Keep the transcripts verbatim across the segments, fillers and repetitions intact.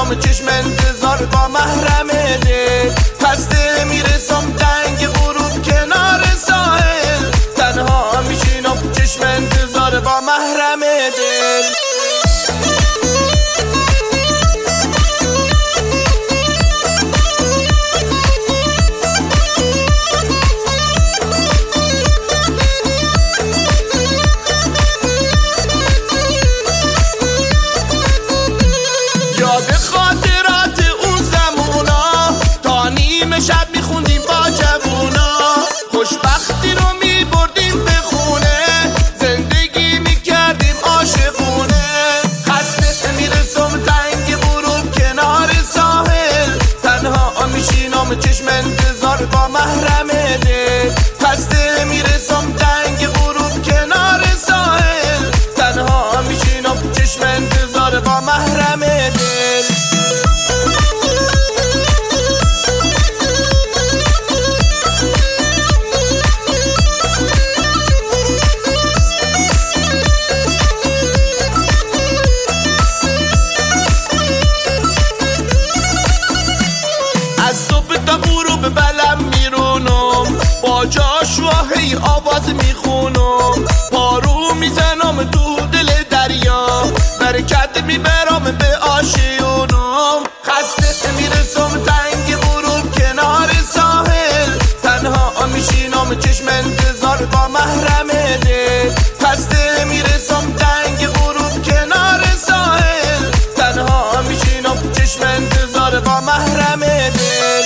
میشینم چشم انتظار با محرم دل. پس دل میرسم دنگ غروب کنار ساحل، تنها میشینم چشم انتظار با محرم دل. یاد خاطرات اون زمونا، تا نیمه شب میخوندیم با جوونا، خوشبختی رو میبردیم به خونه، زندگی میکردیم عاشقونه. خسته میرسم تنگ غروب کنار ساحل، تنها میشینم چشم انتظار با محرم دل. خسته میرسم تنگ غروب کنار ساحل، تنها میشینم چشم انتظار با محرم دل. از صبح تا غروب بلم میرونم، با جاشواهی آواز میخونم، پارو میزنم تو دل دریا، برکت میبرم به آشیونم. خسته میرسم تنگ غروب کنار ساحل، تنها میشینم چشم انتظار با محرم دل. خسته میرسم تنگ غروب کنار ساحل، تنها میشینم چشم انتظار با محرم دل.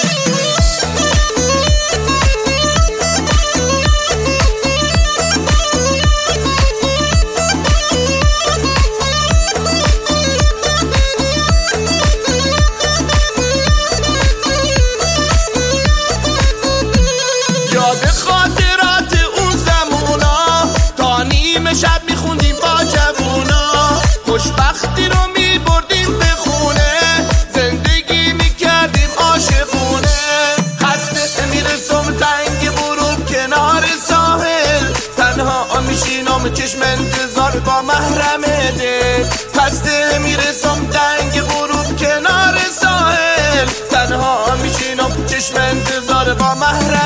یاد خاطرات اون زمونا، تا نیمه شب میخوندیم با جوونا، خوشبختی رو میبردیم به خونه، زندگی میکردیم عاشقونه. خسته میرسم تنگ غروب کنار ساحل، تنها میشینم چشم انتظار با محرم دل. خسته میرسم تنگ غروب کنار ساحل، تنها میشینم چشم انتظار با محرم